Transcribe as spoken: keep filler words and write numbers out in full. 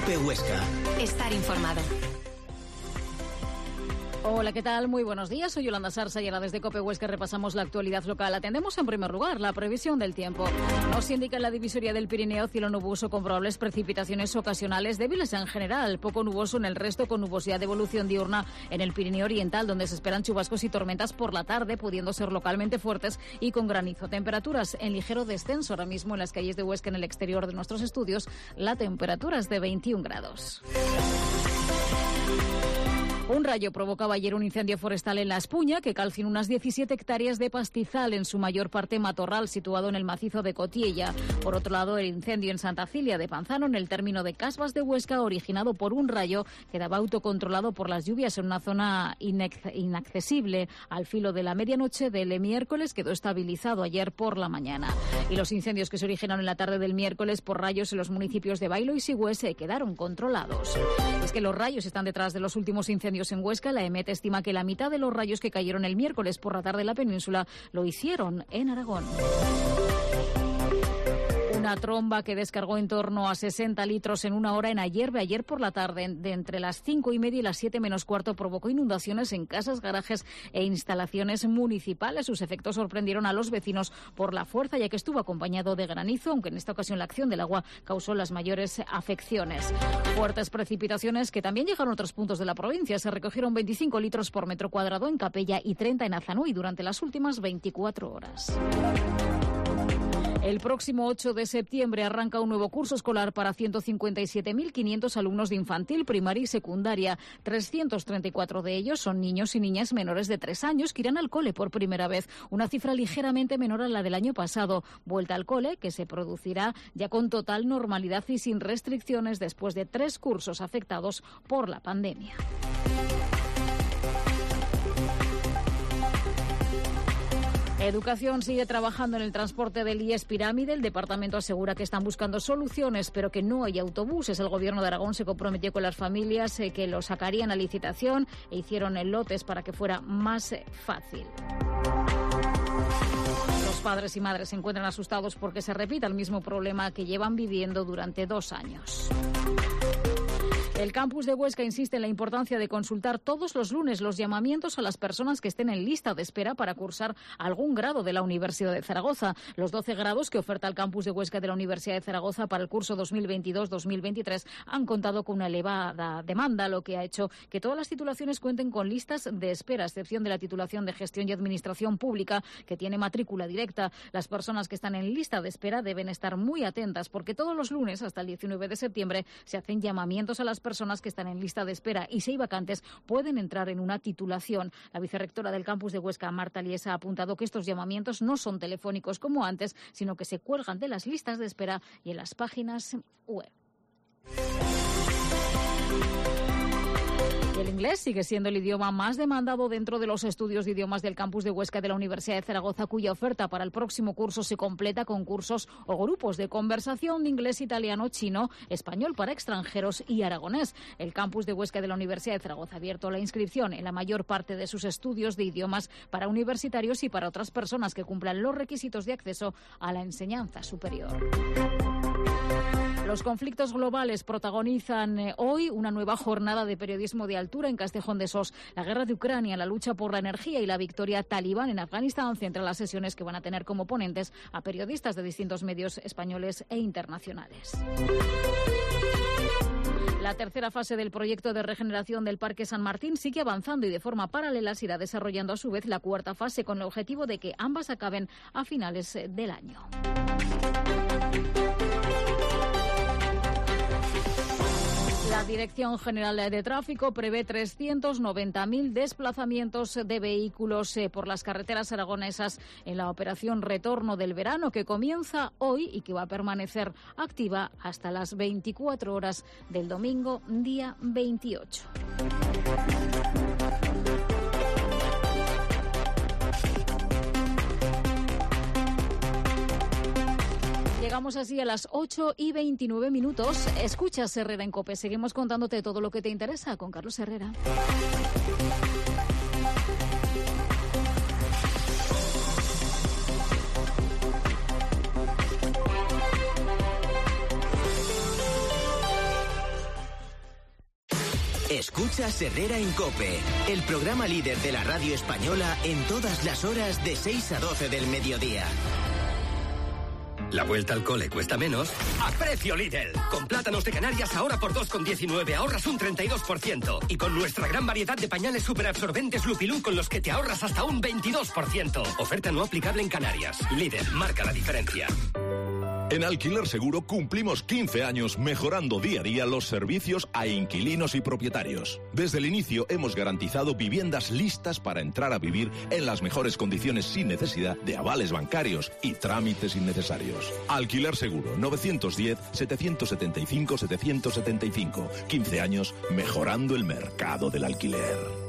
COPE Huesca. Estar informado. Hola, ¿qué tal? Muy buenos días. Soy Yolanda Sarsa y ahora desde COPE Huesca repasamos la actualidad local. Atendemos en primer lugar la previsión del tiempo. Nos indica en la divisoria del Pirineo cielo nuboso con probables precipitaciones ocasionales débiles en general, poco nuboso en el resto con nubosidad de evolución diurna en el Pirineo Oriental, donde se esperan chubascos y tormentas por la tarde, pudiendo ser localmente fuertes y con granizo. Temperaturas en ligero descenso ahora mismo en las calles de Huesca, en el exterior de nuestros estudios. La temperatura es de veintiún grados. Un rayo provocaba ayer un incendio forestal en La Espuña que calcinó unas diecisiete hectáreas de pastizal, en su mayor parte matorral, situado en el macizo de Cotiella. Por otro lado, el incendio en Santa Cilia de Panzano, en el término de Casbas de Huesca, originado por un rayo, quedaba autocontrolado por las lluvias en una zona inaccesible. Al filo de la medianoche del miércoles quedó estabilizado ayer por la mañana. Y los incendios que se originaron en la tarde del miércoles por rayos en los municipios de Bailo y Sigüenza quedaron controlados. Es que los rayos están detrás de los últimos incendios en Huesca. La EMET estima que la mitad de los rayos que cayeron el miércoles por la tarde en la península lo hicieron en Aragón. Una tromba que descargó en torno a sesenta litros en una hora en Ayerbe ayer por la tarde, de entre las cinco y media y las siete menos cuarto, provocó inundaciones en casas, garajes e instalaciones municipales. Sus efectos sorprendieron a los vecinos por la fuerza, ya que estuvo acompañado de granizo, aunque en esta ocasión la acción del agua causó las mayores afecciones. Fuertes precipitaciones que también llegaron a otros puntos de la provincia. Se recogieron veinticinco litros por metro cuadrado en Capella y treinta en Azanui durante las últimas veinticuatro horas. El próximo ocho de septiembre arranca un nuevo curso escolar para ciento cincuenta y siete mil quinientos alumnos de infantil, primaria y secundaria. trescientos treinta y cuatro de ellos son niños y niñas menores de tres años que irán al cole por primera vez, una cifra ligeramente menor a la del año pasado. Vuelta al cole que se producirá ya con total normalidad y sin restricciones después de tres cursos afectados por la pandemia. Educación sigue trabajando en el transporte del I E S Pirámide. El departamento asegura que están buscando soluciones, pero que no hay autobuses. El gobierno de Aragón se comprometió con las familias eh, que lo sacarían a licitación e hicieron en lotes para que fuera más eh, fácil. Los padres y madres se encuentran asustados porque se repita el mismo problema que llevan viviendo durante dos años. El campus de Huesca insiste en la importancia de consultar todos los lunes los llamamientos a las personas que estén en lista de espera para cursar algún grado de la Universidad de Zaragoza. Los doce grados que oferta el campus de Huesca de la Universidad de Zaragoza para el curso dos mil veintidós dos mil veintitrés han contado con una elevada demanda, lo que ha hecho que todas las titulaciones cuenten con listas de espera, a excepción de la titulación de Gestión y Administración Pública, que tiene matrícula directa. Las personas que están en lista de espera deben estar muy atentas, porque todos los lunes hasta el diecinueve de septiembre se hacen llamamientos a las personas que están en lista de espera y si hay vacantes pueden entrar en una titulación. La vicerrectora del campus de Huesca, Marta Liesa, ha apuntado que estos llamamientos no son telefónicos como antes, sino que se cuelgan de las listas de espera y en las páginas web. El inglés sigue siendo el idioma más demandado dentro de los estudios de idiomas del campus de Huesca de la Universidad de Zaragoza, cuya oferta para el próximo curso se completa con cursos o grupos de conversación de inglés, italiano, chino, español para extranjeros y aragonés. El campus de Huesca de la Universidad de Zaragoza ha abierto la inscripción en la mayor parte de sus estudios de idiomas para universitarios y para otras personas que cumplan los requisitos de acceso a la enseñanza superior. Los conflictos globales protagonizan eh, hoy una nueva jornada de periodismo de altura en Castejón de Sos. La guerra de Ucrania, la lucha por la energía y la victoria talibán en Afganistán centran las sesiones que van a tener como ponentes a periodistas de distintos medios españoles e internacionales. La tercera fase del proyecto de regeneración del Parque San Martín sigue avanzando y de forma paralela se irá desarrollando a su vez la cuarta fase con el objetivo de que ambas acaben a finales del año. La Dirección General de Tráfico prevé trescientos noventa mil desplazamientos de vehículos por las carreteras aragonesas en la operación Retorno del Verano, que comienza hoy y que va a permanecer activa hasta las veinticuatro horas del domingo, día veintiocho. Llegamos así a las ocho y veintinueve minutos. Escuchas Herrera en COPE. Seguimos contándote todo lo que te interesa con Carlos Herrera. Escuchas Herrera en COPE, el programa líder de la radio española en todas las horas de seis a doce del mediodía. La vuelta al cole cuesta menos a precio Lidl. Con plátanos de Canarias ahora por dos con diecinueve ahorras un treinta y dos por ciento. Y con nuestra gran variedad de pañales superabsorbentes Lupilú con los que te ahorras hasta un veintidós por ciento. Oferta no aplicable en Canarias. Lidl, marca la diferencia. En Alquiler Seguro cumplimos quince años mejorando día a día los servicios a inquilinos y propietarios. Desde el inicio hemos garantizado viviendas listas para entrar a vivir en las mejores condiciones sin necesidad de avales bancarios y trámites innecesarios. Alquiler Seguro, novecientos diez, setecientos setenta y cinco, setecientos setenta y cinco. quince años mejorando el mercado del alquiler.